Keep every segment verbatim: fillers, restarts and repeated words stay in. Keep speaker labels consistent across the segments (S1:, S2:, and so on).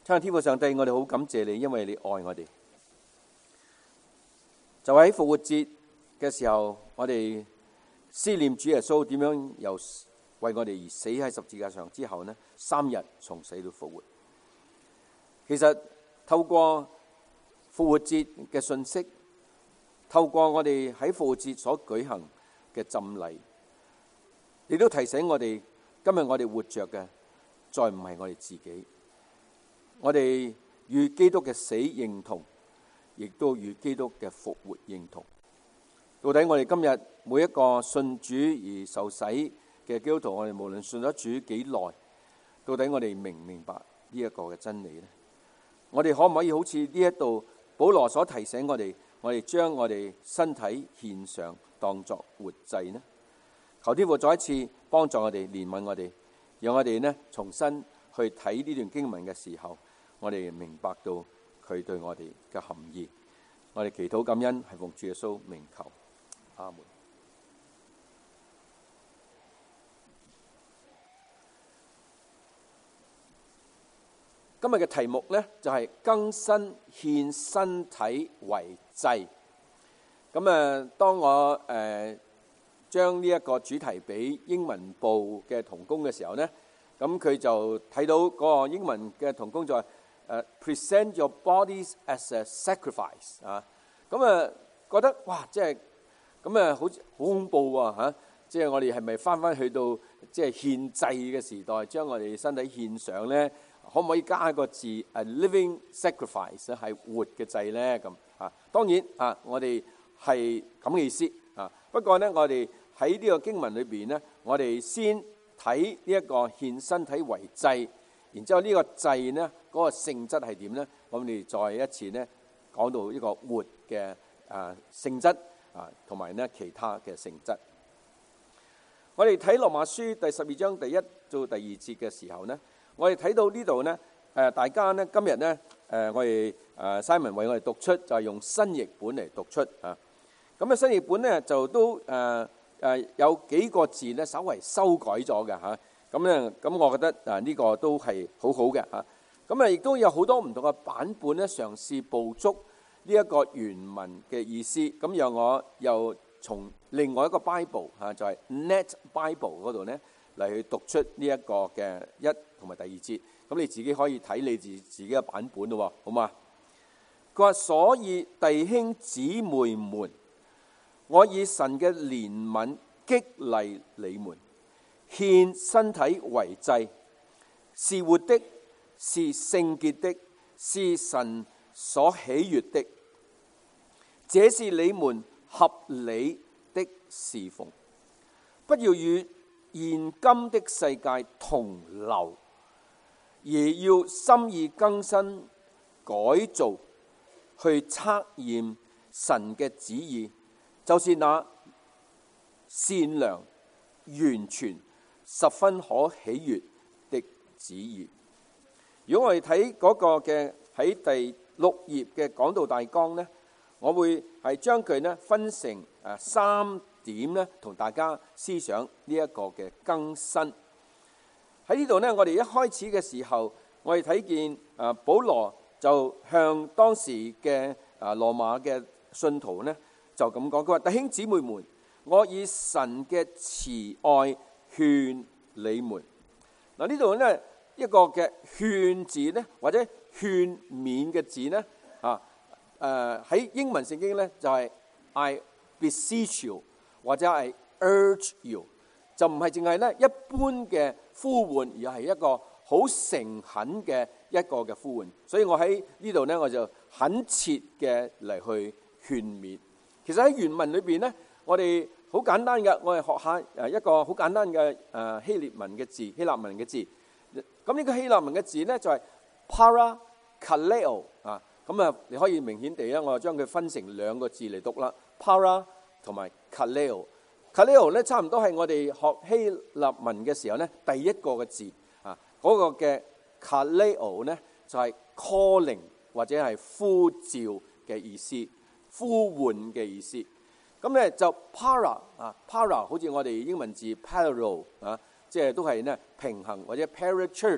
S1: 親愛的天父上帝，我哋好感謝你，因為你愛我哋。就喺復活節嘅時候，我哋思念主耶穌點樣由為我哋而死喺十字架上之後呢，三日從死到復活。其實透過復活節嘅信息，透過我哋喺復活節所舉行嘅浸禮，亦都提醒我哋，今日我哋活着嘅再唔係我哋自己。我哋與基督嘅死認同，亦都與基督嘅復活認同。到底我哋今日每一個信主而受洗嘅基督徒，我哋無論信咗主幾耐，到底我哋明唔明白呢一個嘅真理呢？我哋可唔可以好似呢一度保羅所提醒我哋，我哋將我哋身體獻上當作活祭呢？求天父再一次幫助我哋，憐憫我哋，讓我哋呢重新去睇呢段經文嘅時候，我哋明白到佢對我哋嘅含義。我哋祈禱感恩係奉主耶穌名求，阿門。今日嘅題目呢，就係更新獻身體為祭。咁啊，當我誒將呢一個主題俾英文部嘅同工嘅時候呢，咁佢就睇到嗰個英文嘅同工就係誒 present your bodies as a sacrifice 啊。咁啊覺得哇，即係咁啊，好好恐怖啊嚇！即係我哋係咪翻翻去到即係獻祭嘅時代，將我哋身體獻上呢？可唔可以加一個字誒 living sacrifice 係活嘅祭咧？咁啊，當然啊，我哋係咁嘅意思啊。不過咧，我哋喺呢個經文裏邊咧，我哋先睇呢一個獻身體為祭，然之後呢個祭咧嗰個性質係點咧？我哋再一次咧講到呢個活嘅啊性質啊，同埋咧其他嘅性質。我哋睇羅馬書第十二章第一到第二節嘅時候咧。我哋睇到呢度呢，誒大家呢今日呢，誒我哋誒 Simon 為我哋讀出，就係用新譯本嚟讀出啊。咁啊新譯本呢，就都誒誒有幾個字呢稍為修改咗嘅嚇。咁咧咁我覺得啊呢個都係好好嘅嚇。咁啊亦都有好多唔同嘅版本呢，嘗試捕捉呢一個原文嘅意思。咁讓我又從另外一個 Bible 嚇，就係 Net Bible 嗰度呢，嚟去讀出呢一個嘅一同埋第二節，咁你自己可以睇你自自己嘅版本咯，好嘛？佢話：所以弟兄姊妹們，我以神嘅憐憫激勵你們，獻身體為祭，是活的，是聖潔的，是神所喜悅的，這是你們合理的侍奉。不要與現今的世界同流，而要心意更新改造，去測驗神嘅旨意，就是那善良、完全、十分可喜悅的旨意。如果我哋睇嗰個嘅喺第六頁嘅講道大綱呢，我會係將佢呢分成誒三點咧，同大家思想呢一個嘅更新。喺呢度呢，我哋一開始嘅時候，我哋睇見啊保羅就向當時嘅啊羅馬嘅信徒呢，就咁講，佢話：弟兄姊妹們，我以神嘅慈愛勸你們。嗱呢度呢一個嘅勸字呢，或者勸勉嘅字呢，啊誒喺英文聖經呢，就係 I beseech you，或者係 urge you， 就唔係淨係咧一般嘅呼喚，而係一個好誠懇嘅一個嘅呼喚。所以我喺呢度咧，我就懇切嘅嚟去勸勉。其實喺原文裏邊咧，我哋好簡單嘅，我哋學下誒一個好簡單嘅誒希臘文嘅字，希臘文嘅字。咁呢個希臘文嘅字咧就係 parakaleo 啊。咁啊，你可以明顯地咧，我就將佢分成兩個字嚟讀啦 ，para 同埋 kaleo。kaleo 咧差唔多係我哋學希臘文嘅時候咧第一個嘅字啊，嗰、那個嘅 kaleo 咧就係 calling 或者係呼召嘅意思，呼喚嘅意思。咁咧就 para 啊 ，para 好似我哋英文字 parallel 啊，即係都係咧平衡或者 parachurch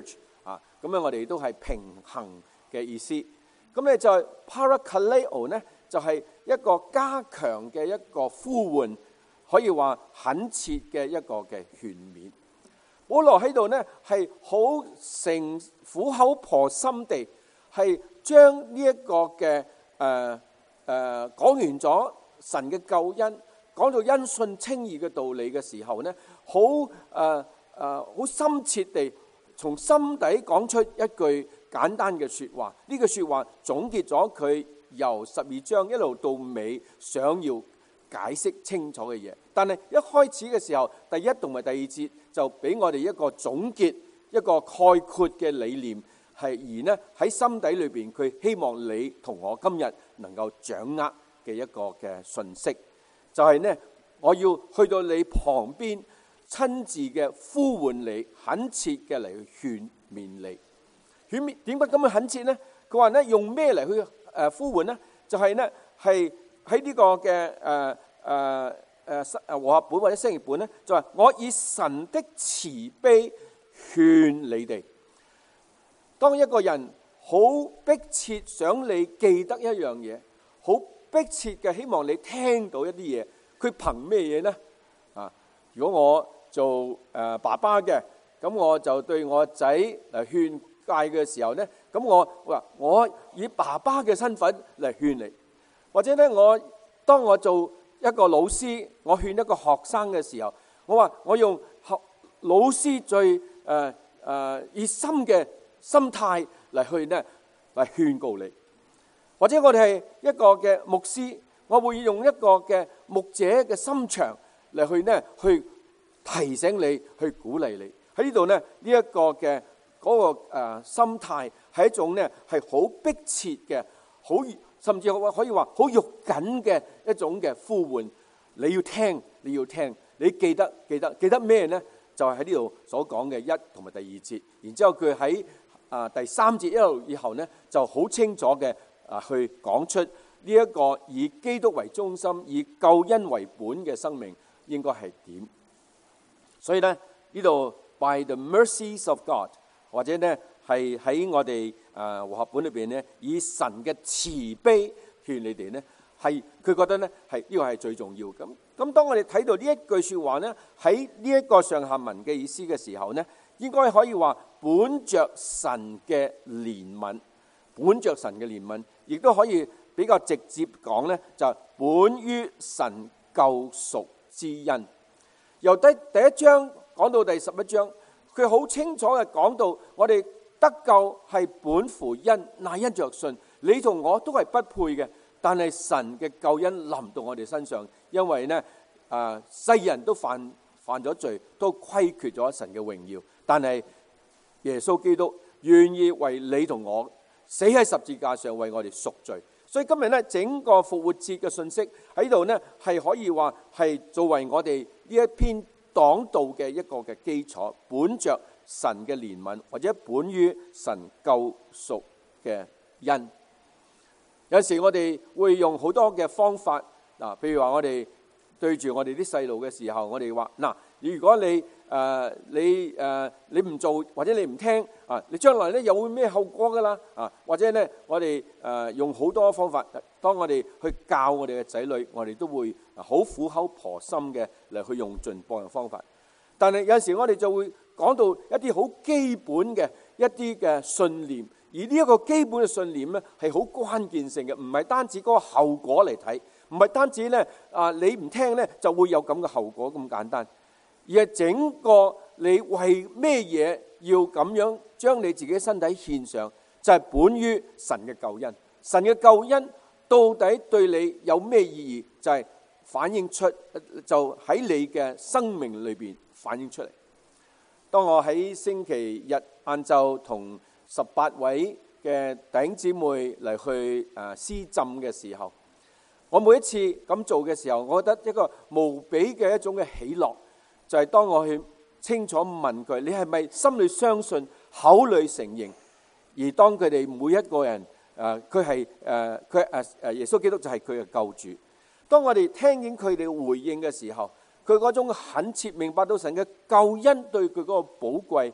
S1: 啊，咁樣我哋都係平衡嘅意思。咁咧就 parakaleo 呢，就係一個加強嘅一個呼喚，可以話懇切嘅一個嘅勸勉。保羅喺度呢，係好誠苦口婆心地係將呢一個嘅誒誒講完咗神嘅救恩，講到因信稱義嘅道理嘅時候呢，好誒誒好深切地從心底講出一句簡單嘅說話。呢句說話總結咗佢由十二章一路到尾想要解釋清楚嘅嘢。但係一開始嘅時候，第一同埋第二節就俾我哋一個總結，一個概括嘅理念，係而呢喺心底裏邊，佢希望你同我今日能夠掌握嘅一個嘅信息，就係呢，我要去到你旁邊，親自嘅呼喚你，懇切嘅嚟去勸勉你。勸勉點解咁樣懇切呢？佢話呢，用咩嚟去誒呼喚呢？就係呢，係喺呢個嘅誒誒誒和合本或者新譯本呢，就係我以神的慈悲勸你哋。當一個人好迫切想你記得一樣嘢，好迫切嘅希望你聽到一啲嘢，佢憑咩嘢呢？啊，如果我做誒、呃、爸爸嘅，咁我就對我仔嚟勸誡嘅時候呢，咁我話我以爸爸嘅身份嚟勸你，或者呢，我當我做一個老師，我勸一個學生嘅時候，我話我用學老師最誒誒熱心嘅心態嚟去呢嚟勸告你，或者我哋係一個嘅牧師，我會用一個嘅牧者嘅心腸嚟去呢去提醒你，去鼓勵你。喺呢度呢，呢一個嘅嗰個誒心態係一種呢係好迫切嘅，好甚至可以話好肉緊嘅一種嘅呼喚。你要聽，你要聽，你記得記得記得咩呢？就係喺呢度所講嘅一同埋第二節。然之後佢喺啊第三節一路以後呢，就好清楚嘅啊去講出呢一個以基督為中心、以救恩為本嘅生命應該係點。所以呢，呢度 by the mercies of God， 或者呢係喺我哋啊和合本裏邊呢，以神嘅慈悲勸你哋呢，係佢覺得呢係呢個係最重要。咁咁當我哋睇到呢一句說話呢，喺呢一個上下文嘅意思嘅時候呢，應該可以話本着神嘅憐憫，本着神嘅憐憫，亦都可以比較直接講呢，就係本於神救贖之恩。由第第一章講到第十一章，佢好清楚嘅講到我哋得救係本乎恩，乃因着信。你同我都係不配嘅，但係神嘅救恩臨到我哋身上，因為呢啊世人都犯犯咗罪，都虧缺咗神嘅榮耀。但係耶穌基督願意為你同我死喺十字架上，為我哋贖罪。所以今日呢，整個復活節嘅信息喺度呢，係可以話係作為我哋呢一篇講道嘅一個嘅基礎，本着神嘅憐憫，或者本於神救贖嘅恩。有時我哋會用好多嘅方法，嗱，譬如話我哋對住我哋啲細路嘅時候，我哋話嗱，如果你誒、呃、你誒、呃、你唔做或者你唔聽啊，你將來咧又會咩後果噶啦啊？或者咧我哋誒、呃、用好多方法，當我哋去教我哋嘅仔女，我哋都會好苦口婆心嘅嚟去用盡各樣方法。但係有陣時我哋就會講到一啲好基本嘅一啲嘅信念，而呢一個基本嘅信念咧係好關鍵性嘅，唔係單止嗰個後果嚟睇，唔係單止咧啊你唔聽咧就會有咁嘅後果咁簡單，而係整個你為咩嘢要咁樣將你自己身體獻上，就係本於神嘅救恩。神嘅救恩到底對你有咩意義？就係反映出，就喺你嘅生命裏邊反映出嚟。當我喺星期日晏晝同十八位嘅弟兄姊妹嚟去誒施浸嘅時候，我每一次咁做嘅時候，我覺得一個無比嘅一種嘅喜樂，就係、是、當我去清楚問佢，你係咪心裏相信、口裏承認？而當佢哋每一個人誒，佢係誒佢誒誒耶穌基督就係佢嘅救主。當我哋聽見佢哋回應嘅時候，佢嗰種懇切明白到神嘅救恩對佢嗰個寶貴，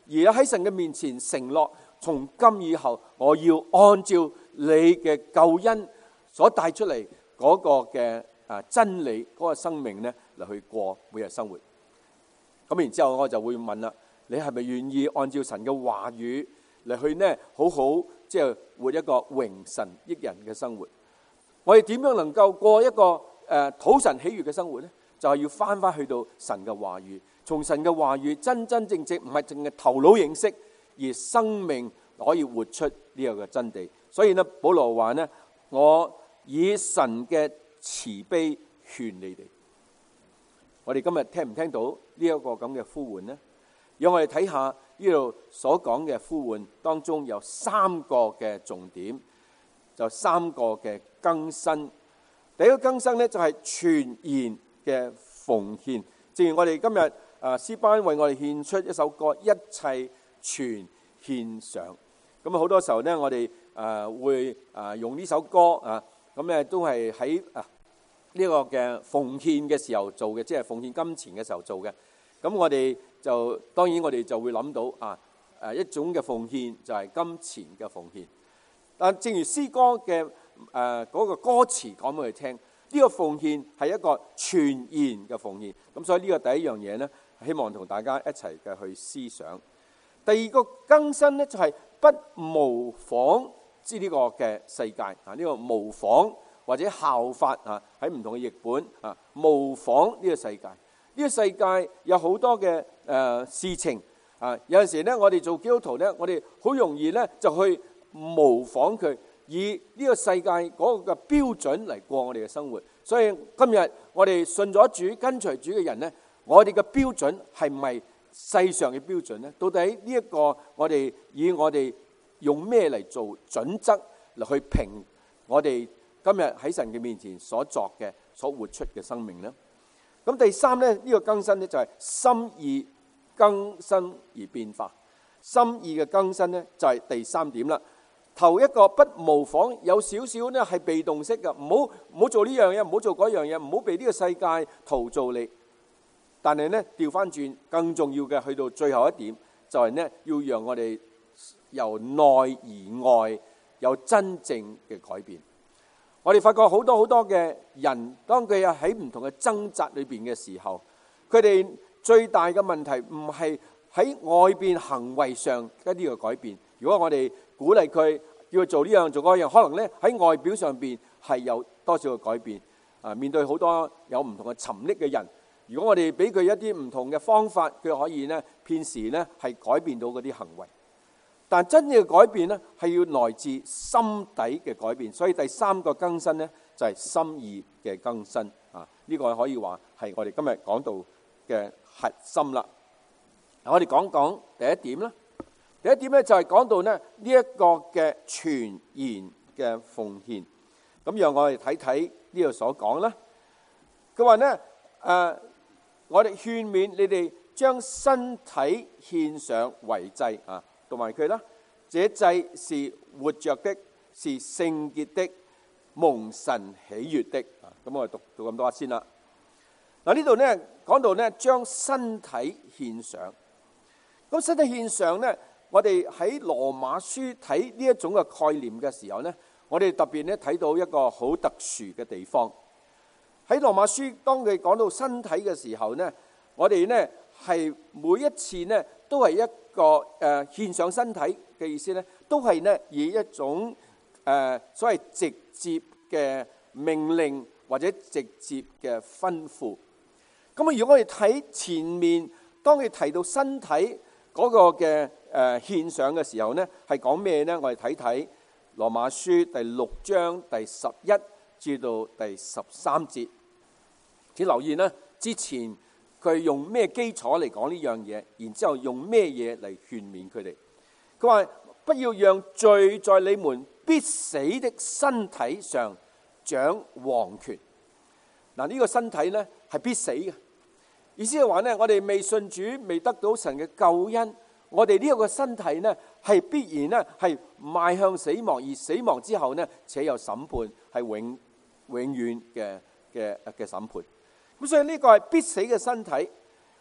S1: 而喺神嘅面前承諾，從今以後我要按照你嘅救恩所帶出嚟嗰個嘅啊真理嗰個生命咧嚟去過每日生活。咁然之後我就會問啦，你係咪願意按照神嘅話語嚟去呢好好即係活一個榮神益人嘅生活？我哋點樣能夠過一個誒討神喜悅嘅生活呢？就係要翻翻去到神嘅話語，從神嘅話語真真正正唔係淨係頭腦認識，而生命可以活出呢個嘅真理。所以呢，保羅話呢，我以神嘅慈悲勸你哋。我哋今日聽唔聽到呢一個咁嘅呼喚呢？讓我哋睇下呢度所講嘅呼喚當中有三個嘅重點，就三個嘅更新。第一個更新呢，就係全然嘅奉獻。正如我哋今日啊詩班為我哋獻出一首歌，一切全獻上。咁啊好多時候呢，我哋啊會啊用呢首歌啊，咁咧都係喺啊呢個嘅奉獻嘅時候做嘅，即係奉獻金錢嘅時候做嘅。咁我哋就當然我哋就會諗到啊誒一種嘅奉獻就係金錢嘅奉獻。但正如詩歌嘅誒嗰個歌詞講俾佢聽，呢個奉獻係一個全然嘅奉獻。咁所以呢個第一樣嘢呢，希望同大家一齊嘅去思想。第二個更新呢，就係不模仿之呢個嘅世界啊，呢個模仿或者效法啊，喺唔同嘅譯本啊，模仿呢個世界。呢個世界有好多嘅誒事情啊，有陣時呢，我哋做基督徒呢，我哋好容易呢就去模仿佢，以呢個世界嗰個嘅標準嚟過我哋嘅生活。所以今日我哋信咗主、跟隨主嘅人呢，我哋嘅標準係唔係世上嘅標準呢？到底呢一個我哋以我哋用咩嚟做準則嚟去評我哋今日喺神嘅面前所作嘅、所活出嘅生命呢？咁第三呢，呢個更新呢，就係心意更新而變化。心意嘅更新呢，就係第三點啦。頭一個不模仿，有少少呢係被動式嘅，唔好唔好做呢樣嘢，唔好做嗰樣嘢，唔好被呢個世界陶造你。但係呢，調翻轉，更重要嘅去到最後一點，就係呢，要讓我哋由內而外有真正嘅改變。我哋發覺好多好多嘅人，當佢喺唔同嘅掙扎裏邊嘅時候，佢哋最大嘅問題唔係喺外邊行為上一啲嘅改變。如果我哋鼓勵佢叫佢做呢樣做嗰樣，可能咧喺外表上邊係有多少嘅改變。啊，面對好多有唔同嘅沉溺嘅人，如果我哋俾佢一啲唔同嘅方法，佢可以咧片時咧係改變到嗰啲行為。但真正嘅改變咧係要來自心底嘅改變。所以第三個更新咧就係心意嘅更新。啊，呢個可以話係我哋今日講到嘅核心啦。嗱，我哋講講第一點啦。第一點咧就係講到咧呢一個嘅全然嘅奉獻。咁讓我哋睇睇呢度所講啦。佢話咧誒，我哋勸勉你哋將身體獻上為祭啊，讀埋佢啦。這祭是活着的，是聖潔的，蒙神喜悅的。啊，咁我哋讀讀咁多先啦。嗱，呢度咧講到咧將身體獻上。咁身體獻上咧，我哋喺羅馬書睇呢一種嘅概念嘅時候咧，我哋特別咧睇到一個好特殊嘅地方。喺羅馬書當佢講到身體嘅時候咧，我哋咧係每一次咧都係一個誒獻上身體嘅意思咧，都係咧以一種誒所謂直接嘅命令或者直接嘅吩咐。咁啊，如果我哋睇前面當佢提到身體嗰個嘅誒獻上嘅時候咧，係講咩咧？我哋睇睇羅馬書第六章第十一至到第十三節。請留意咧，之前佢用咩基礎嚟講呢樣嘢，然之後用咩嘢嚟勸勉佢哋。佢話不要讓罪在你們必死的身體上掌王權。嗱，呢個身體咧係必死嘅。意思係話咧，我哋未信主，未得到神嘅救恩，我哋呢一個身體咧係必然咧係邁向死亡，而死亡之後咧且有審判，係永永遠嘅嘅嘅審判。咁所以呢個係必死嘅身體，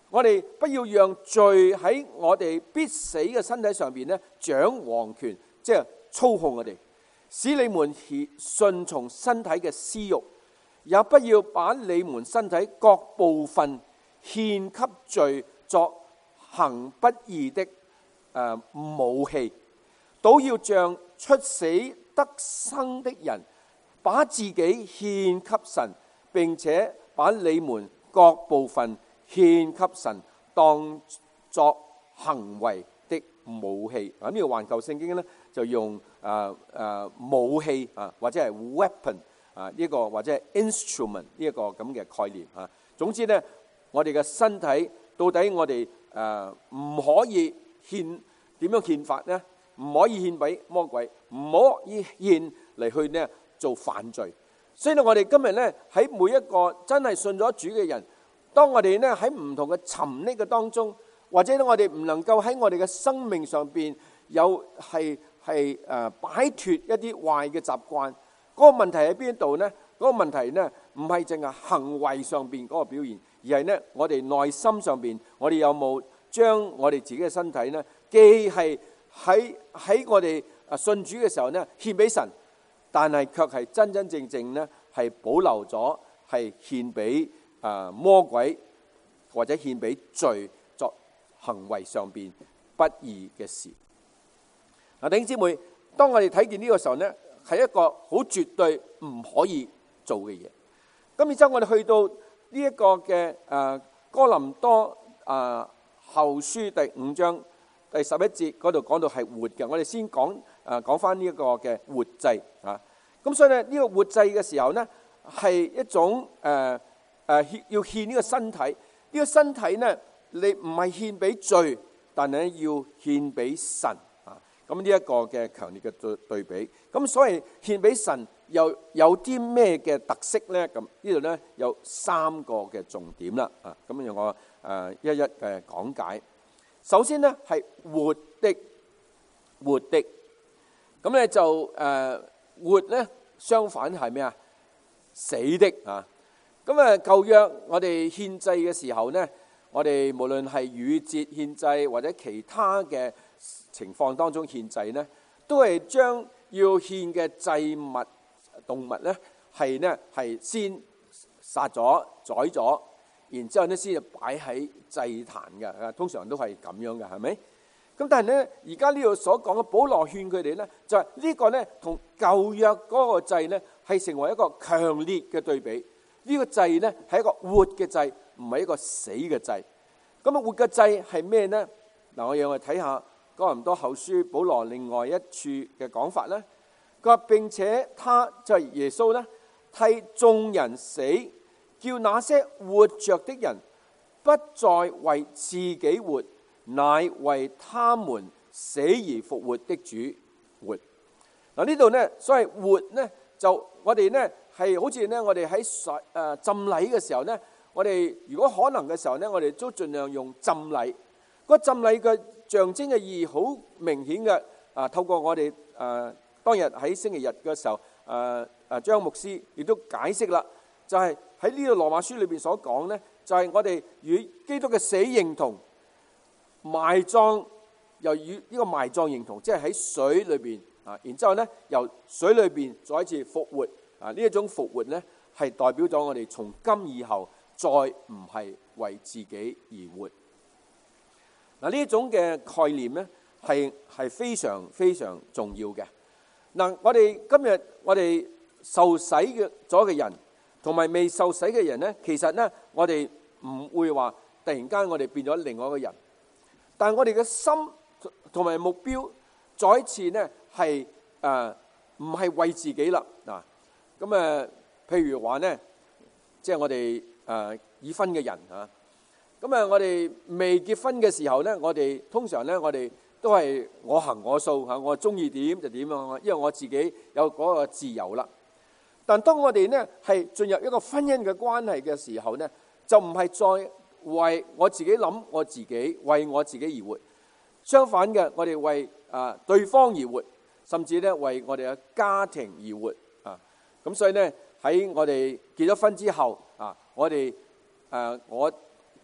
S1: 我哋不要讓罪喺我哋必死嘅身體上邊咧掌王權，即係操控我哋，使你們順從身體嘅私欲，也不要把你們身體各部分獻給罪作行不義的誒武器，倒要像出死得生的人，把自己獻給神，並且把你們各部分獻給神，當作行為的武器。啊，呢個環球聖經咧就用誒誒、呃呃、武器啊，或者係 weapon 啊，呢個或者係 instrument 呢一個咁嘅概念啊。總之咧，我哋嘅身體到底我哋誒唔可以獻，點樣獻法咧？唔可以獻俾魔鬼，唔可以獻嚟去咧做犯罪。所以咧，我哋今日咧喺每一個真係信咗主嘅人，當我哋咧喺唔同嘅沉溺嘅當中，或者咧我哋唔能夠喺我哋嘅生命上邊有係係誒擺脫一啲壞嘅習慣，嗰個問題喺邊度咧？嗰個問題咧唔係淨係行為上邊嗰個表現，而係咧我哋內心上邊，我哋有冇將我哋自己嘅身體咧，既係喺喺我哋啊信主嘅時候咧獻俾神，但係卻係真真正正咧係保留咗係獻俾啊魔鬼或者獻俾罪作行為上邊不義嘅事。嗱，弟兄姊妹，當我哋睇見呢個時候咧，係一個好絕對唔可以做嘅嘢。咁然之後我哋去到呢一個嘅誒哥林多啊後書第五章第十一節嗰度講到係活嘅，我哋先講誒講翻呢一個嘅活祭啊。咁所以咧呢個活祭嘅時候咧係一種誒誒、呃呃、要獻呢個身體，呢、這個身體咧你唔係獻俾罪，但係要獻俾神啊。咁呢一個嘅強烈嘅對對比，咁所以獻俾神又有啲咩嘅特色咧？咁呢度咧有三個嘅重點啦啊。咁讓我誒一一嘅講解。首先咧係活的，活的，咁咧就誒活咧相反係咩啊？死的啊！咁啊舊約我哋獻祭嘅時候咧，我哋無論係逾節獻祭或者其他嘅情況當中獻祭咧，都係將要獻嘅祭物動物咧係咧係先殺咗宰咗，然之後咧先至擺喺祭壇嘅，通常都係咁樣嘅，係咪？咁但係咧，而家呢度所講嘅保羅勸佢哋咧，就係呢個咧同舊約嗰個祭咧係成為一個強烈嘅對比。呢個祭咧係一個活嘅祭，唔係一個死嘅祭。咁啊，活嘅祭係咩咧？嗱，我讓我哋睇下哥林多後書保羅另外一處嘅講法咧。佢話並且他就係耶穌咧，替眾人死，叫那些活着的人不再為自己活，乃為他們死而復活的主活。嗱，呢度咧，所謂活咧，就我哋咧係好似咧，我哋喺水誒浸禮嘅時候咧，我哋如果可能嘅時候咧，我哋都盡量用浸禮。個浸禮嘅象徵嘅意義好明顯嘅啊，透過我哋誒當日喺星期日嘅時候，誒誒張牧師亦都解釋啦，就係喺呢個羅馬書裏邊所講咧，就係我哋與基督嘅死認同。埋葬又與呢個埋葬認同，即係喺水裏邊啊，然之後咧由水裏邊再一次復活啊！呢一種復活咧係代表咗我哋從今以後再唔係為自己而活。嗱，呢一種嘅概念咧係係非常非常重要嘅。嗱，我哋今日我哋受洗嘅咗嘅人同埋未受洗嘅人咧，其實咧我哋唔會話突然間我哋變咗另外一個人。但係我哋嘅心同埋目標再一次咧係誒唔係為自己啦嗱，咁誒譬如話咧，即係我哋誒已婚嘅人嚇，咁啊我哋未結婚嘅時候咧，我哋通常咧我哋都係我行我素嚇，我中意點就點啊，因為我自己有嗰個自由啦。但當我哋咧係進入一個婚姻嘅關係嘅時候咧，就唔係再為我自己諗我自己，為我自己而活。相反嘅，我哋為啊對方而活，甚至咧為我哋嘅家庭而活啊。咁所以咧喺我哋結咗婚之後啊，我哋誒我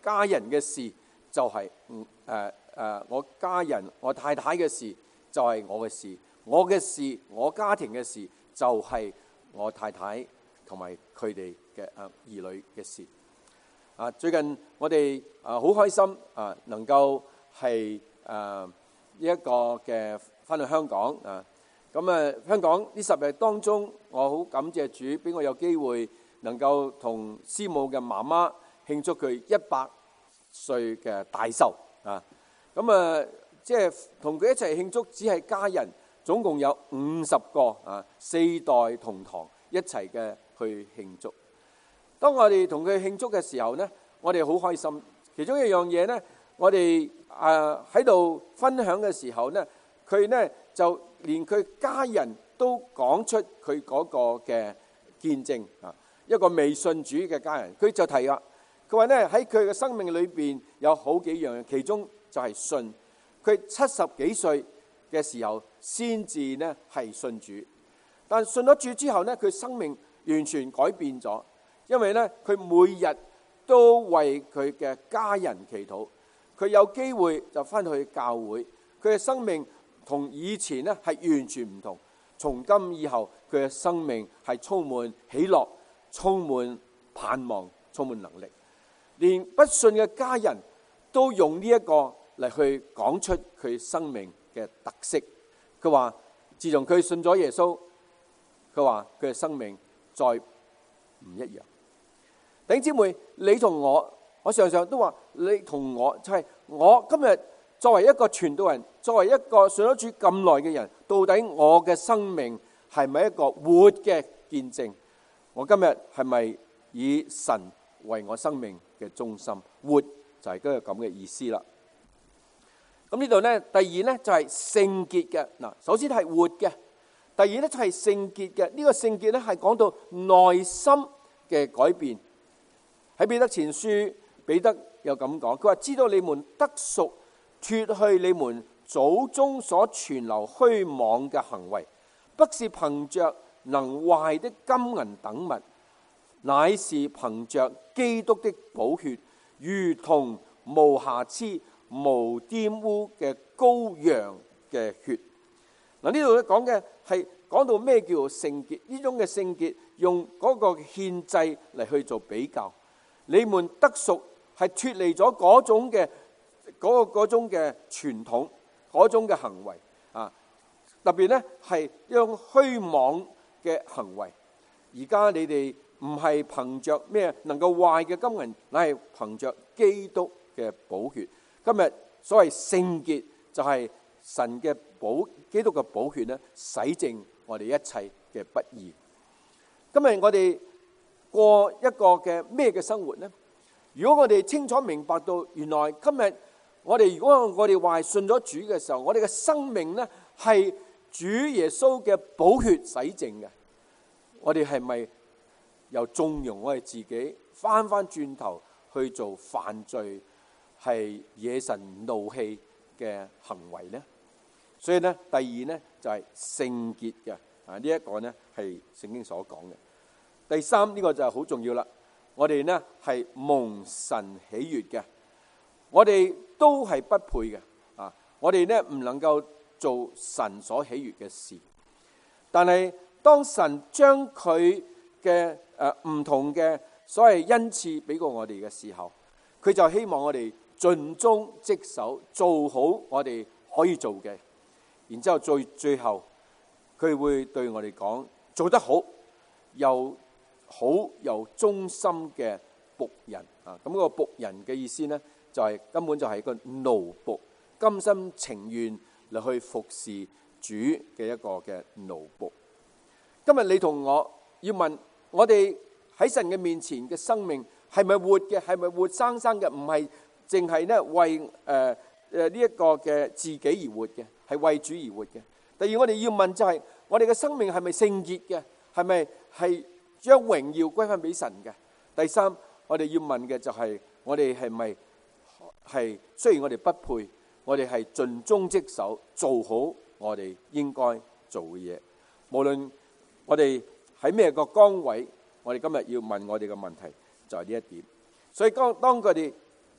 S1: 家人嘅事就係誒誒我家人我太太嘅事就係我嘅事，我嘅事我家庭嘅事就係我太太同埋佢哋嘅誒兒女嘅事。啊，最近我哋啊好開心啊，能夠係誒呢一個嘅翻去香港啊。咁啊，香港呢十日當中，我好感謝主，俾我有機會能夠同師母嘅媽媽慶祝佢一百歲嘅大壽啊。咁啊，即係同佢一齊慶祝，只係家人，總共有五十個啊，四代同堂一齊嘅去慶祝。當我哋同佢慶祝嘅時候呢，我哋好開心。其中一樣嘢呢，我哋啊喺度分享嘅時候呢，佢呢就連佢家人都講出佢嗰個嘅見證啊。一個未信主嘅家人，佢就提啦，佢話呢喺佢嘅生命裏邊有好幾樣，其中就係信。佢七十幾歲嘅時候先至呢係信主，但信咗主之後呢，佢生命完全改變咗。因為咧，佢每日都為佢嘅家人祈禱，佢有機會就翻去教會，佢嘅生命同以前咧係完全唔同。從今以後，佢嘅生命係充滿喜樂、充滿盼望、充滿能力。連不信嘅家人都用呢一個嚟去講出佢生命嘅特色。佢話自從佢信咗耶穌，佢話佢嘅生命再唔一樣。弟兄姊妹，你同我，我常常都話你同我就係我今日作為一個傳道人，作為一個信咗主咁耐嘅人，到底我嘅生命係咪一個活嘅見證？我今日係咪以神為我生命嘅中心？活就係嗰個咁嘅意思啦。咁呢度呢，第二呢就係聖潔嘅。嗱，首先係活嘅，第二呢就係聖潔嘅。呢個聖潔呢係講到內心嘅改變。喺彼得前書，彼得又咁講，佢話知道你們得贖，脫去你們祖宗所存留虛妄嘅行為，不是憑着能壞的金銀等物，乃是憑着基督的寶血，如同無瑕疵、無玷污嘅羔羊嘅血。嗱，呢度咧講嘅係講到咩叫做聖潔？呢種嘅聖潔用嗰個獻祭嚟去做比較。你們得贖係脫離咗嗰種嘅嗰個嗰種嘅傳統，嗰種嘅行為啊，特別咧係用虛妄嘅行為。而家你哋唔係憑着咩能夠壞嘅金銀，乃係憑着基督嘅寶血。今日所謂聖潔就係神嘅寶，基督嘅寶血咧，洗淨我哋一切嘅不義。今日我哋過一個嘅咩嘅生活呢？如果我哋清楚明白到，原來今日我哋如果我哋話信咗主嘅時候，我哋嘅生命呢係主耶穌嘅寶血洗淨嘅，我哋係咪又縱容我哋自己翻翻轉頭去做犯罪，係惹神怒氣嘅行為呢？所以呢，第二呢就係聖潔嘅啊，呢一個呢係聖經所講嘅。第三，呢個就係好重要啦。我哋呢係蒙神喜悅嘅，我哋都係不配嘅啊！我哋呢唔能夠做神所喜悅嘅事，但係當神將佢嘅誒唔同嘅所謂恩賜俾過我哋嘅時候，佢就希望我哋盡忠職守，做好我哋可以做嘅。然之後最最後，佢會對我哋講：做得好，又好又忠心嘅僕人啊！咁、那個僕人嘅意思呢，就係、是、根本就係一個奴僕，甘心情願嚟去服侍主嘅一個嘅奴僕。今日你同我要問，我哋喺神嘅面前嘅生命係咪活嘅？係咪活生生嘅？唔係淨係呢為誒誒呢一個嘅自己而活嘅，係為主而活嘅。第二，我哋要問就係、是、我哋嘅生命係咪聖潔嘅？係咪係將榮耀歸翻俾神嘅？第三，我哋要問嘅就係、是、我哋係咪係雖然我哋不配，我哋係盡忠職守，做好我哋應該做嘅嘢。無論我哋喺咩個崗位，我哋今日要問我哋嘅問題就係呢一點。所以當當佢哋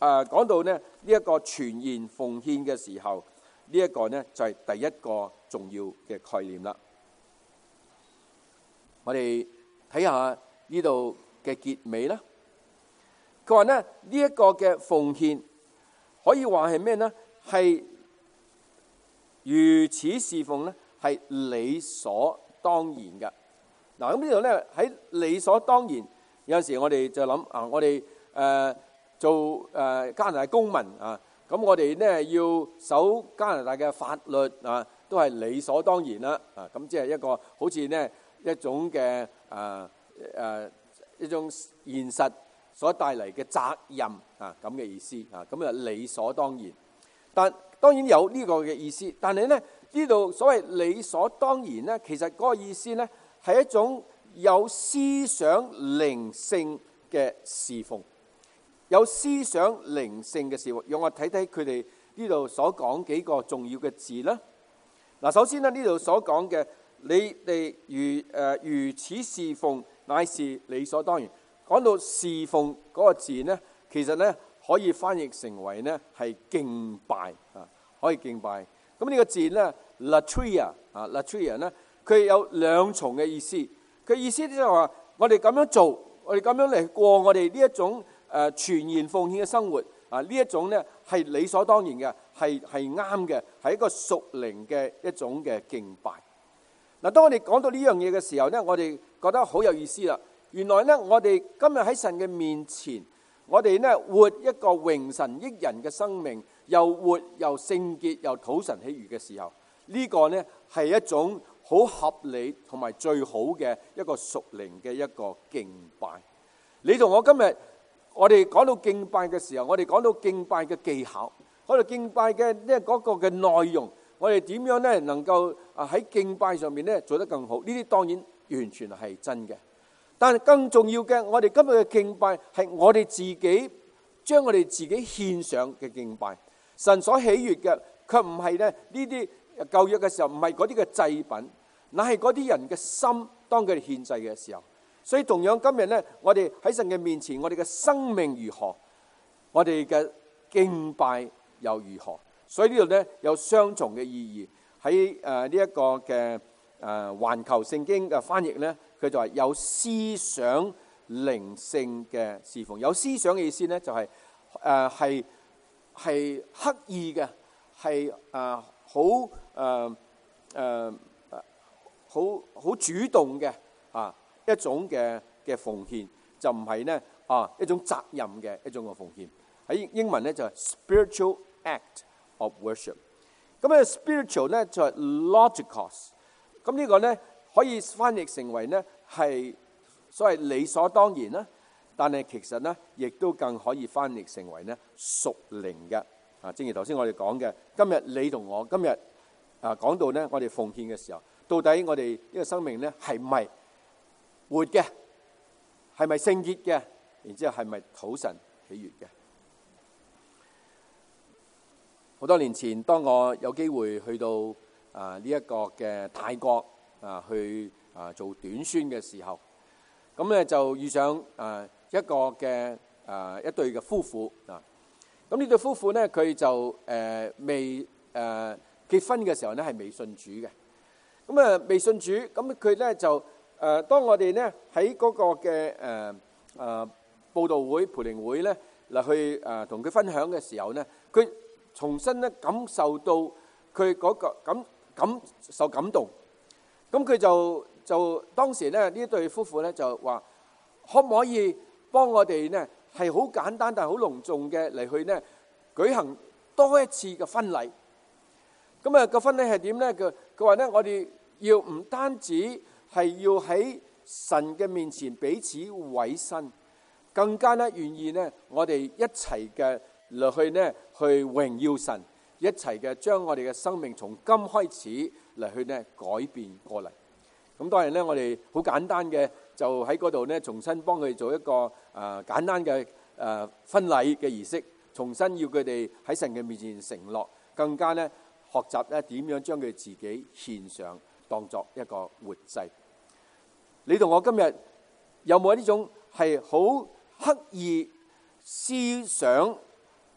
S1: 誒講到咧呢一個全然奉獻嘅時候，呢一個咧就係第一個重要嘅概念啦。我哋睇下呢度嘅結尾啦。佢話咧呢一個嘅奉獻可以話係咩呢？係如此侍奉咧，係理所當然嘅。嗱，咁呢度咧喺理所當然，有陣時我哋就諗啊，我哋誒、呃、做誒、呃、加拿大公民啊，咁我哋咧要守加拿大嘅法律啊，都係理所當然啦。啊，咁即係一個好似呢一種嘅誒誒一種現實所帶嚟嘅責任啊，咁嘅意思啊，咁啊理所當然。但當然有呢個嘅意思，但係咧呢度所謂理所當然咧，其實嗰個意思咧係一種有思想靈性嘅侍奉，有思想靈性嘅侍奉。讓我睇睇佢哋呢度所講幾個重要嘅字啦。嗱，首先咧呢度所講嘅，你哋如誒、呃、如此侍奉，乃是理所當然。講到侍奉嗰個字咧，其實咧可以翻譯成為咧係敬拜啊，可以敬拜。咁呢個字咧 latria 啊 latria 咧，佢有兩重嘅意思。佢意思即係話，我哋咁樣做，我哋咁樣嚟過我哋呢一種誒全然奉獻嘅生活啊，呢一種咧係理所當然嘅，係係啱嘅，係一個屬靈嘅一種嘅敬拜。嗱，當我哋講到呢樣嘢嘅時候咧，我哋覺得好有意思啦。原來咧，我哋今日喺神嘅面前，我哋咧活一個榮神益人嘅生命，又活又聖潔又討神喜悅嘅時候，呢個咧係一種好合理同埋最好嘅一個屬靈嘅一個敬拜。你同我今日我哋講到敬拜嘅時候，我哋講到敬拜嘅技巧，講到敬拜嘅呢嗰個嘅內容，我哋點樣咧能夠啊喺敬拜上面咧做得更好？呢啲當然完全係真嘅。但係更重要嘅，我哋今日嘅敬拜係我哋自己將我哋自己獻上嘅敬拜。神所喜悅嘅，卻唔係咧呢啲舊約嘅時候，唔係嗰啲嘅祭品，乃係嗰啲人嘅心，當佢哋獻祭嘅時候。所以同樣今日咧，我哋喺神嘅面前，我哋嘅生命如何，我哋嘅敬拜又如何？所以呢度咧有雙重嘅意義。喺誒呢一個嘅誒環球聖經嘅翻譯咧，佢就話有思想靈性嘅侍奉。有思想嘅意思咧，就係誒係係刻意嘅，係誒好誒誒好好主動嘅啊一種嘅嘅奉獻，就唔係咧啊一種責任嘅一種嘅奉獻。喺英文咧就係 spiritual act of worship。咁啊 spiritual 咧就係 logikos。咁呢個咧可以翻譯成為咧係所謂理所當然啦，但係其實咧亦都更可以翻譯成為咧屬靈嘅啊。正如頭先我哋講嘅，今日你同我今日啊講到咧，我哋奉獻嘅時候，到底我哋呢個生命咧係咪活嘅，係咪聖潔嘅，然之後係咪討神喜悅嘅？好多年前，當我有機會去到啊呢一個嘅泰國啊去啊做短宣嘅時候，咁咧就遇上啊一個嘅啊一對嘅夫婦啊。咁呢對夫婦咧，佢就誒未誒結婚嘅時候咧係未信主嘅。咁啊未信主，咁佢咧就誒當我哋咧喺嗰個嘅誒誒佈道會培靈會咧嚟去誒同佢分享嘅時候咧，佢重新咧感受到佢嗰個感感受感動，咁佢就就當時咧呢一對夫婦咧就話，可唔可以幫我哋咧係好簡單但係好隆重嘅嚟去咧舉行多一次嘅婚禮？咁啊個婚禮係點咧？佢佢話咧我哋要唔單止係要喺神嘅面前彼此委身，更加咧願意咧我哋一齊嘅嚟去咧去榮耀神，一齊嘅將我哋嘅生命從今開始嚟去咧改變過嚟。咁當然咧，我哋好簡單嘅就喺嗰度咧重新幫佢做一個誒、呃、簡單嘅誒、呃、婚禮嘅儀式，重新要佢哋喺神嘅面前承諾，更加咧學習咧點樣將佢自己獻上，當作一個活祭。你同我今日有冇呢種係好刻意思想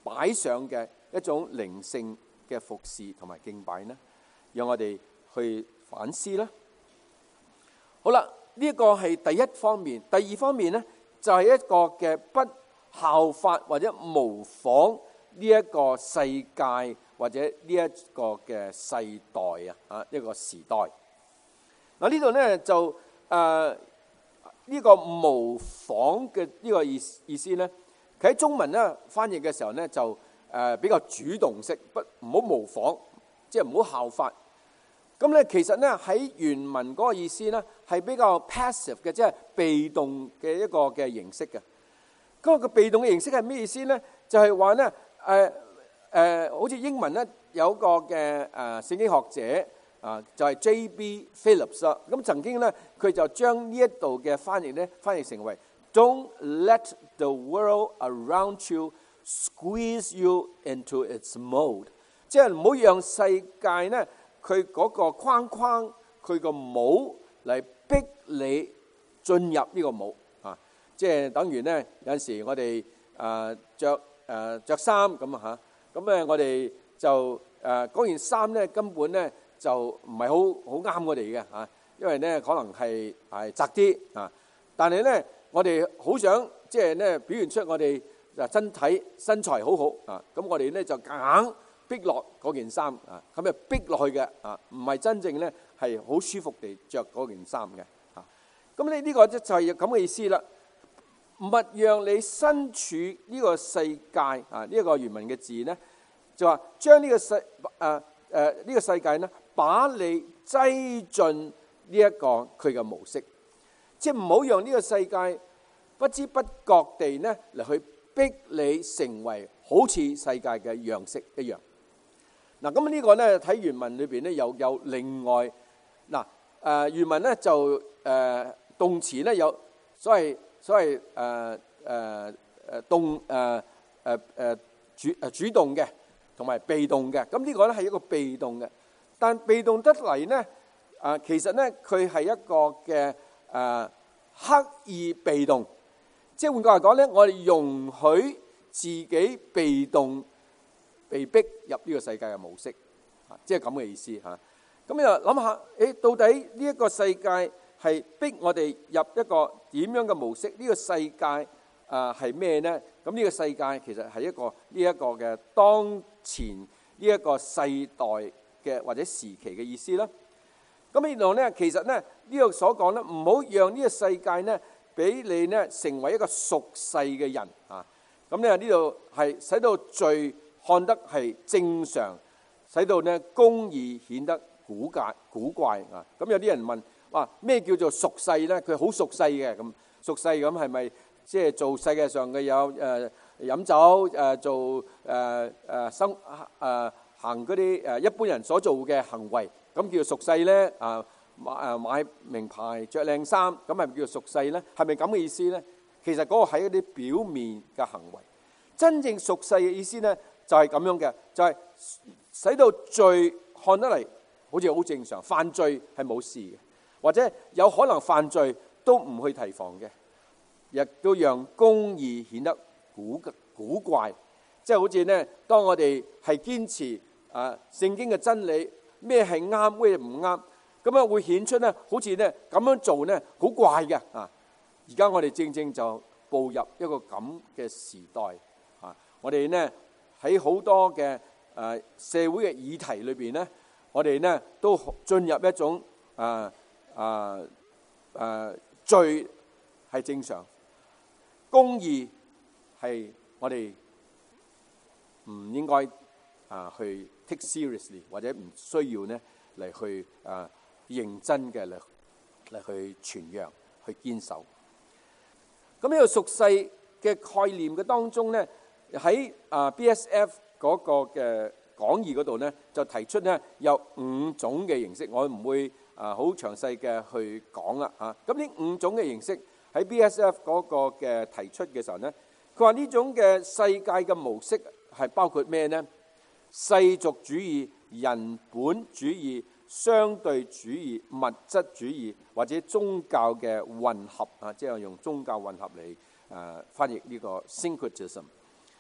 S1: 擺上嘅一種靈性嘅服侍同埋敬拜呢？讓我哋去反思啦。好啦，呢一個係第一方面。第二方面呢，就係一個嘅不效法或者模仿呢一個世界或者呢一個嘅世代啊，啊一個時代。嗱呢度呢就誒。呃呢個模仿嘅呢個意思意思咧，佢喺中文咧翻譯嘅時候咧就誒比較主動式，不唔好模仿，即係唔好效法。咁咧其實咧喺原文嗰個意思咧係比較 passive 嘅，即係被動嘅一個嘅形式嘅。嗰個被動嘅形式係咩意思咧？就係話咧誒誒，好似英文咧有個嘅誒聖經學者。啊，就係 J B Phillips 啦。咁曾經咧，佢就將呢一度嘅翻譯咧，翻譯成為 Don't let the world around you squeeze you into its mold， 即係唔好讓世界咧，佢嗰個框框，佢個帽嚟逼你進入呢個帽啊！即係等於咧，有陣時我哋誒著誒著衫咁啊嚇，咁咧我哋就誒嗰件衫咧根本咧。就唔係好好啱我哋嘅嚇，因為咧可能係係窄啲啊，但係咧我哋好想即係咧表現出我哋啊身體身材好好啊，咁我哋咧就硬逼落嗰件衫啊，咁啊逼落去嘅啊，唔係真正咧係好舒服地著嗰件衫嘅嚇。咁你呢個就係咁嘅意思啦。勿讓你身處呢個世界啊，呢一個原文嘅字咧就話將呢個世誒誒呢個世界咧。把你擠進呢一個佢嘅模式，即係唔好讓呢個世界不知不覺地咧嚟去逼你成為好似世界嘅樣式一樣。嗱，咁呢個咧睇原文裏邊咧又有另外嗱誒原文咧就誒動詞咧有所謂所謂誒誒誒動誒誒誒主誒主動嘅同埋被動嘅，咁呢個咧係一個被動嘅。但被動得嚟呢，啊，其實呢，佢係一個嘅啊刻意被動，即係換句話講呢，我哋容許自己被動被逼入呢個世界嘅模式，啊，即係咁嘅意思嚇。咁又諗下，誒，到底呢一個世界係逼我哋入一個點樣嘅模式？呢個世界啊係咩呢？咁呢個世界其實係一個呢一個嘅當前呢一個世代嘅或者時期嘅意思啦。咁呢度咧，其實咧呢度所講咧，唔好讓呢個世界咧俾你咧成為一個屬世嘅人啊。咁咧呢度係使到罪看得係正常，使到咧公義顯得古怪古怪啊。咁有啲人問：哇，咩叫做屬世咧？佢好屬世嘅咁，屬世咁係咪即係做世界上嘅有誒飲酒誒做誒誒生誒？行嗰啲誒一般人所做嘅行為，咁叫做屬世咧？啊買誒買名牌、著靚衫，咁係咪叫做屬世咧？係咪咁嘅意思咧？其實嗰個係一啲表面嘅行為。真正屬世嘅意思咧，就係咁樣嘅，就係使到罪看得嚟好似好正常，犯罪係冇事嘅，或者有可能犯罪都唔去提防嘅，亦都讓公義顯得古古怪。即係好似咧，當我哋係堅持啊聖經嘅真理，咩係啱，咩唔啱，咁啊會顯出咧，好似咧咁樣做咧好怪嘅啊！而家我哋正正就步入一個咁嘅時代啊！我哋咧喺好多嘅誒社會嘅議題裏邊咧，我哋咧都進入一種啊啊誒罪係正常，公義係我哋唔應該啊去 take seriously， 或者唔需要咧嚟去啊認真嘅嚟嚟去傳揚、去堅守。咁呢個屬世嘅概念嘅當中咧，喺啊 B S F 嗰個嘅講義嗰度咧，就提出咧有五種嘅形式，我唔會啊好詳細嘅去講啦嚇。咁呢五種嘅形式喺 B S F 嗰個嘅提出嘅時候咧，佢話呢種嘅世界嘅模式係包括咩呢？世俗主義、人本主義、相對主義、物質主義或者宗教嘅混合啊，即係用宗教混合嚟誒翻譯呢個 syncretism。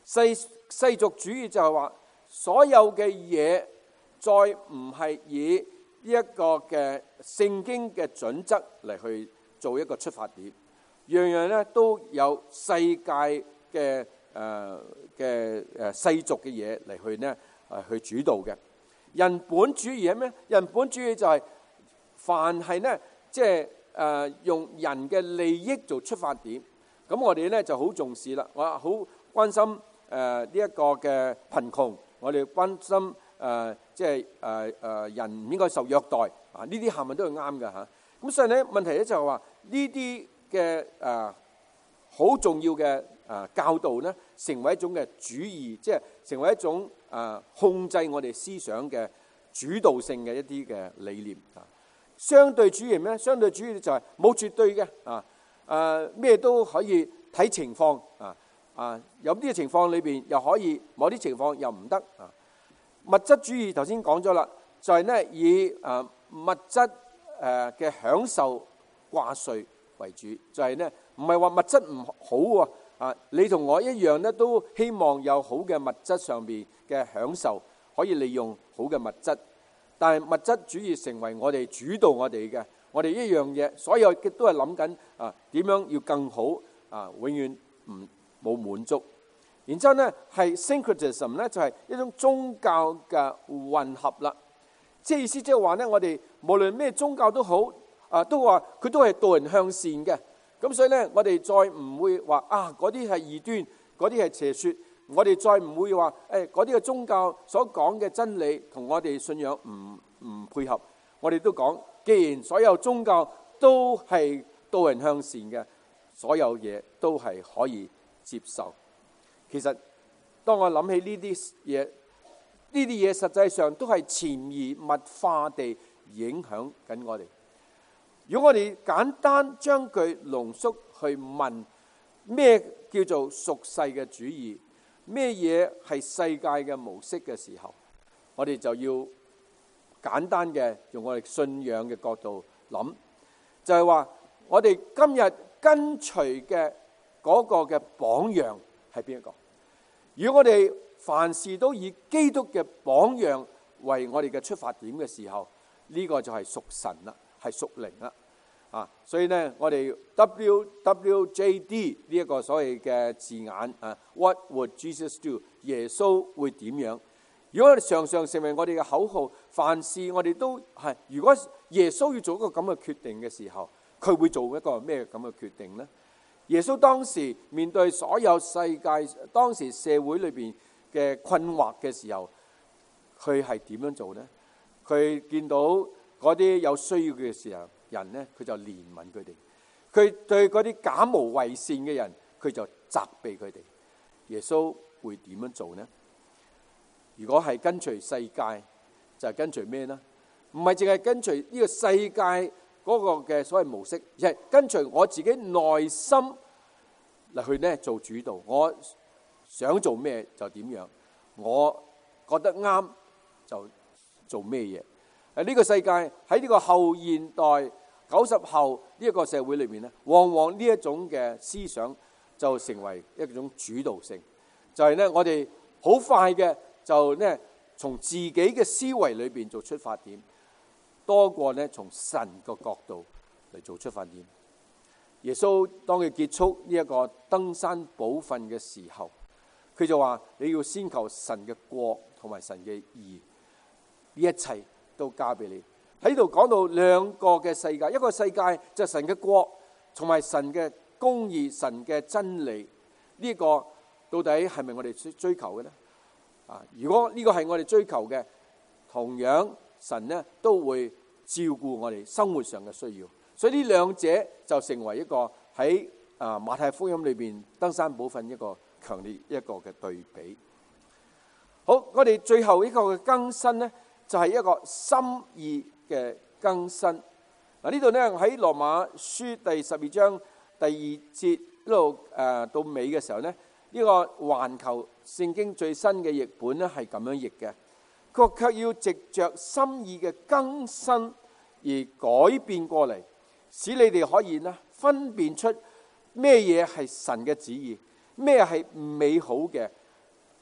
S1: 世世俗主義就係話，所有嘅嘢再唔係以呢一個嘅聖經嘅準則嚟去做一個出發點，樣樣咧都有世界嘅誒嘅誒世俗嘅嘢嚟去咧誒去主導嘅。人本主義係咩？人本主義就係凡係咧即係誒用人嘅利益做出發點，咁我哋咧就好重視啦。我好關心誒呢一個嘅貧窮，我哋關心誒即係誒誒人唔應該受虐待啊！呢啲係咪都係啱嘅嚇？咁所以咧問題咧就係話呢啲嘅誒好重要嘅誒教導咧，成為一種嘅主義，即係成為一種誒控制我哋思想嘅主導性嘅一啲嘅理念啊。相對主義咩？相對主義就係冇絕對嘅啊，誒咩都可以睇情況啊啊，有啲嘅情況裏邊又可以，某啲情況又唔得啊。物質主義頭先講咗啦，就係咧以誒物質誒嘅享受掛帥為主，就係咧唔係話物質唔好喎啊，你同我一樣咧都希望有好嘅物質上邊嘅享受，可以利用好嘅物質。但係物質主義成為我哋主導我哋嘅，我哋一樣嘢，所有嘅都係諗緊啊點樣要更好啊，永遠唔冇滿足。然之後咧係 syncretism 咧，就係一種宗教嘅混合啦。即係意思即係話咧，我哋無論咩宗教都好啊，都話佢都係導人向善嘅。咁所以咧，我哋再唔會話啊嗰啲係異端，嗰啲係邪説。我哋再唔會話誒嗰啲嘅宗教所講嘅真理同我哋信仰唔唔配合，我哋都講，既然所有宗教都係導人向善嘅，所有嘢都係可以接受。其實當我諗起呢啲嘢，呢啲嘢實際上都係潛移默化地影響緊我哋。如果我哋簡單將佢濃縮去問咩叫做屬世嘅主義，咩嘢係世界嘅模式嘅時候，我哋就要簡單嘅用我哋信仰嘅角度諗，就係話我哋今日跟隨嘅嗰個嘅榜樣係邊一個？如果我哋凡事都以基督嘅榜樣為我哋嘅出發點嘅時候，呢個就係屬神啦，係屬靈啦。啊，所以咧，我哋 W W J D 呢一個所謂嘅字眼啊 ，What would Jesus do？ 耶穌會點樣？如果我哋常常成為我哋嘅口號，凡事我哋都係，如果耶穌要做一個咁嘅決定嘅時候，佢會做一個咩咁嘅決定呢？耶穌當時面對所有世界當時社會裏邊嘅困惑嘅時候，佢係點樣做呢？佢見到嗰啲有需要嘅時候，人呢，佢就憐憫佢哋；佢對嗰啲假冒為善嘅人，佢就責備佢哋。耶穌會點樣做呢？如果係跟隨世界，就係跟隨咩呢？唔係淨係跟隨呢個世界嗰個嘅所謂模式，而係跟隨我自己內心嚟去呢做主導。我想做咩就點樣，我覺得啱就做咩嘢。喺呢個世界，喺呢個後現代九十後呢一個社會裏面咧，往往呢一種嘅思想就成為一種主導性，就係咧我哋好快嘅就咧從自己嘅思維裏邊做出發點，多過咧從神個角度嚟做出發點。耶穌當佢結束呢一個登山寶訓嘅時候，佢就話：你要先求神嘅國同埋神嘅義，呢一切都交俾你。喺呢度講到兩個嘅世界，一個世界就係神嘅國，同埋神嘅公義、神嘅真理。呢、這個到底係咪我哋追求嘅呢？啊，如果呢個係我哋追求嘅，同樣神呢都會照顧我哋生活上嘅需要。所以呢兩者就成為一個喺啊馬太福音裏邊登山寶訓一個強烈一個嘅對比。好，我哋最後一個嘅更新呢，就係一個心意嘅更新。嗱，呢度呢喺羅馬書第十二章第二節一路誒到尾嘅時候呢，呢個環球聖經最新嘅譯本呢係咁樣譯嘅。佢話卻要藉着心意嘅更新而改變過嚟，使你哋可以呢分辨出咩嘢係神嘅旨意，咩係美好嘅，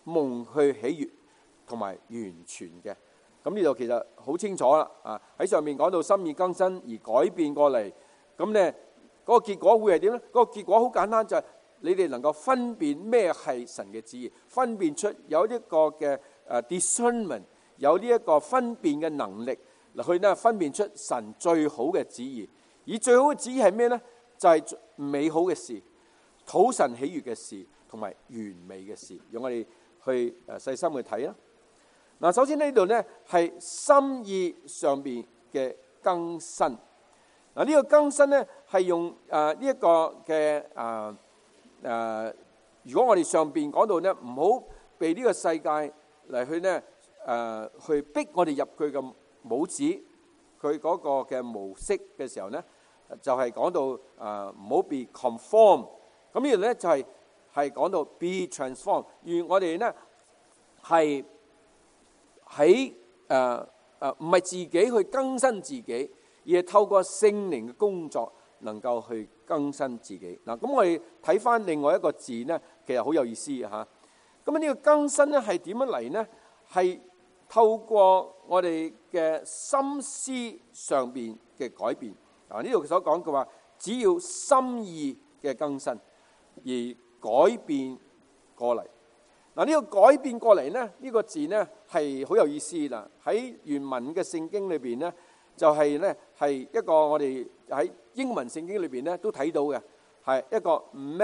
S1: 蒙去喜悅同埋完全嘅。咁呢度其實好清楚啦，啊喺上面講到心意更新而改變過嚟，咁咧嗰個結果會係點咧？嗰個結果好簡單，就係你哋能夠分辨咩係神嘅旨意，分辨出有一個嘅誒 discernment， 有呢一個分辨嘅能力嚟去咧分辨出神最好嘅旨意。而最好嘅旨意係咩咧？就係美好嘅事、討神喜悅嘅事同埋完美嘅事。讓我哋去誒細心去睇啦。嗱，首先呢度咧係心意上邊嘅更新。嗱，呢個更新咧係用誒呢一個嘅誒誒，如果我哋上邊講到咧，唔好被呢個世界嚟去咧誒、呃、去逼我哋入佢嘅帽子，佢嗰個嘅模式嘅時候咧，就係、是、講到誒唔好 be conform。咁呢度咧就係係講到 be transform。而我哋咧係。喺誒誒唔係自己去更新自己，而係透過聖靈嘅工作能夠去更新自己。嗱，咁我哋睇翻另外一個字咧，其實好有意思嚇。咁啊呢個更新咧係點樣嚟呢？係透過我哋嘅心思上邊嘅改變。嗱，呢度所講嘅話，只要心意嘅更新而改變過嚟。嗱，呢個改變過嚟咧，呢個字咧係好有意思啦。喺原文嘅聖經裏邊咧，就係咧係一個我哋喺英文聖經裏邊咧都睇到嘅，係一個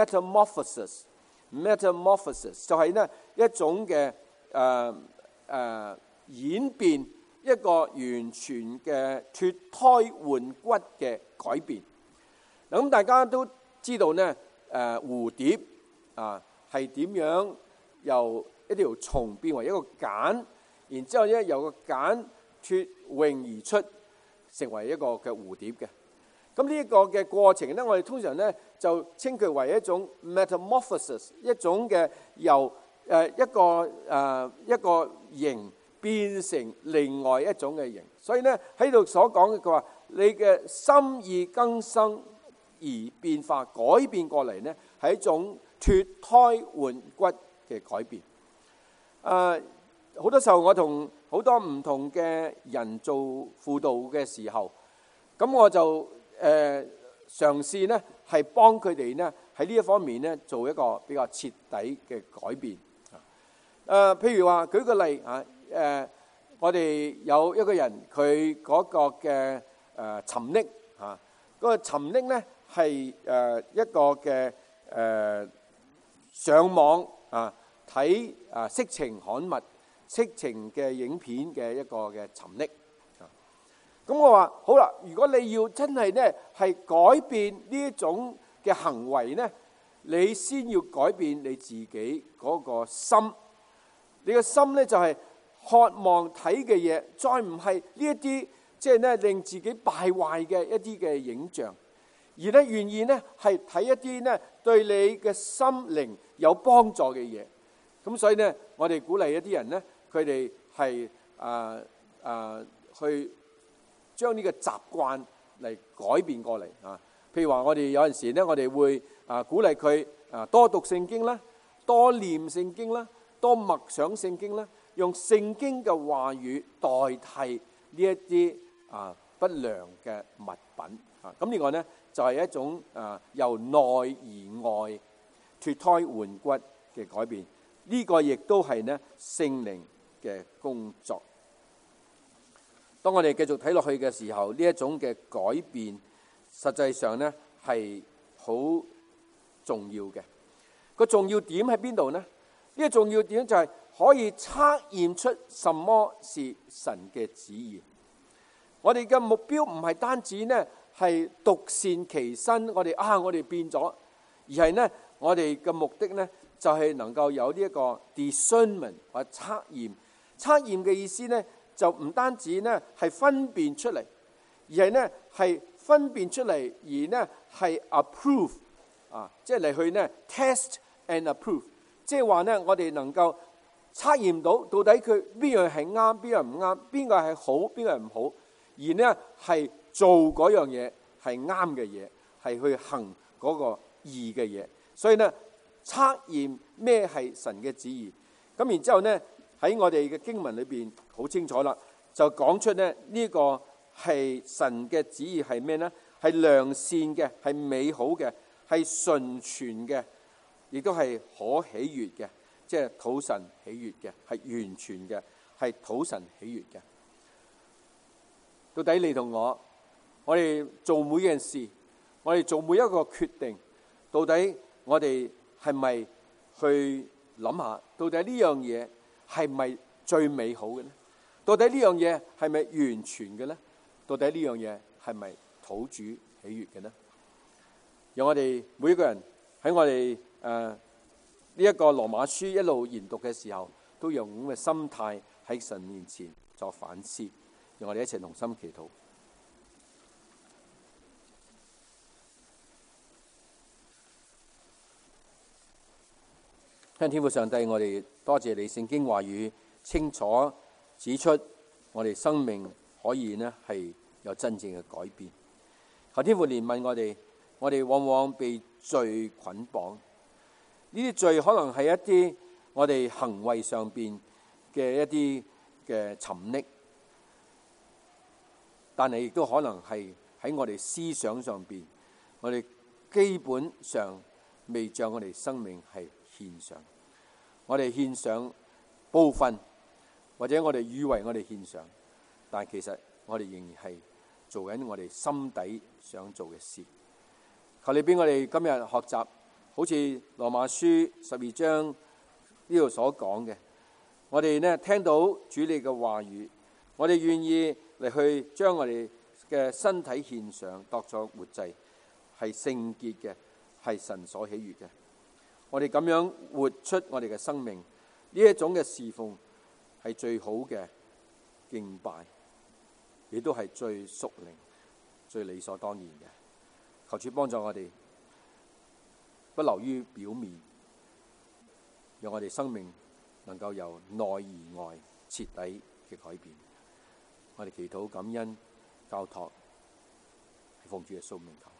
S1: metamorphosis。metamorphosis 就係咧一種嘅誒誒演變，一個完全嘅脫胎換骨嘅改變。嗱，咁大家都知道咧，誒蝴蝶啊係點樣由一條蟲變為一個繭，然之後咧由個繭脫穎而出，成為一個嘅蝴蝶嘅。咁呢一個嘅過程咧，我哋通常咧就稱佢為一種 metamorphosis， 一種嘅由誒一個誒一個形變成另外一種嘅形。所以咧喺度所講嘅，佢話你嘅心意更新而變化改變過嚟咧，係一種脫胎換骨嘅改變。誒好多時候我同好多唔同嘅人做輔導嘅時候，咁我就誒嘗試咧係幫佢哋咧喺呢一方面咧做一個比較徹底嘅改變。誒譬如話舉個例啊，誒我哋有一個人佢嗰個嘅誒沉溺嚇，嗰個沉溺咧係誒一個嘅誒上網啊睇啊色情刊物、色情嘅影片嘅一個嘅沉溺。咁我話好啦，如果你要真係咧係改變呢一種嘅行為咧，你先要改變你自己嗰個心。你個心咧就係渴望睇嘅嘢，再唔係呢一啲即係咧令自己敗壞嘅一啲嘅影像，而咧願意咧係睇一啲咧對你嘅心靈有幫助嘅嘢。咁所以咧，我哋鼓勵一啲人咧，佢哋係啊啊去將呢個習慣嚟改變過嚟啊。譬如話，我哋有陣時咧，我哋會啊鼓勵佢啊多讀聖經啦，多念聖經啦，多默想聖經啦，用聖經嘅話語代替呢一啲啊不良嘅物品啊。咁另外咧，就係一種啊由內而外脫胎換骨嘅改變。呢個亦都係咧聖靈嘅工作。當我哋繼續睇落去嘅時候，呢一種嘅改變，實際上咧係好重要嘅。個重要點喺邊度呢？呢個重要點就係可以測驗出什麼是神嘅旨意。我哋嘅目標唔係單止呢係獨善其身，我哋啊我哋變咗，而係呢我哋嘅目的呢就係能夠有呢一個 discernment 或者測驗。測驗嘅意思呢就唔單止呢係分辨出嚟，而係呢係分辨出嚟而呢係 approve 啊，即係嚟去呢 test and approve。即係話呢，我哋能夠測驗到到底佢邊樣係啱，邊樣唔啱，邊個係好，邊個係唔好，而呢係做嗰樣嘢係啱嘅嘢，係去行嗰個義嘅嘢。所以呢，測驗咩係神嘅旨意， 咁然之後呢，喺我哋嘅經文裏邊好清楚啦，就講出呢呢個係神嘅旨意係咩呢？係良善嘅，係美好嘅，係純全嘅，亦都係可喜悅嘅，即係討神喜悅嘅，係完全嘅，係討神喜悅嘅。到底你同我，我哋做每件事，我哋做每一個決定，到底我哋係咪去諗下，到底呢樣嘢係咪最美好嘅呢？到底呢樣嘢係咪完全嘅呢？到底呢樣嘢係咪討主喜悅嘅呢？讓我哋每一個人喺我哋誒呢一個羅馬書一路研讀嘅時候，都用咁嘅心態喺神面前作反思。讓我哋一齊同心祈禱。天父上帝，我哋多謝你聖經話語清楚指出，我哋生命可以呢係有真正嘅改變。求天父憐憫我哋，我哋往往被罪捆綁，呢啲罪可能係一啲我哋行為上邊嘅一啲嘅沉溺，但係亦都可能係喺我哋思想上邊，我哋基本上未將我哋生命係獻上，我哋獻上部分，或者我哋以為我哋獻上，但其實我哋仍然係做緊我哋心底想做嘅事。求你俾我哋今日學習，好似羅馬書十二章呢度所講嘅，我哋呢聽到主你嘅話語，我哋願意嚟去將我哋嘅身體獻上，當作活祭，係聖潔嘅，係神所喜悅嘅。我哋咁樣活出我哋嘅生命，呢一種嘅侍奉係最好嘅敬拜，亦都係最屬靈、最理所當然嘅。求主幫助我哋，不流於表面，讓我哋生命能夠由內而外徹底嘅改變。我哋祈禱感恩交託，係奉主嘅聖名求。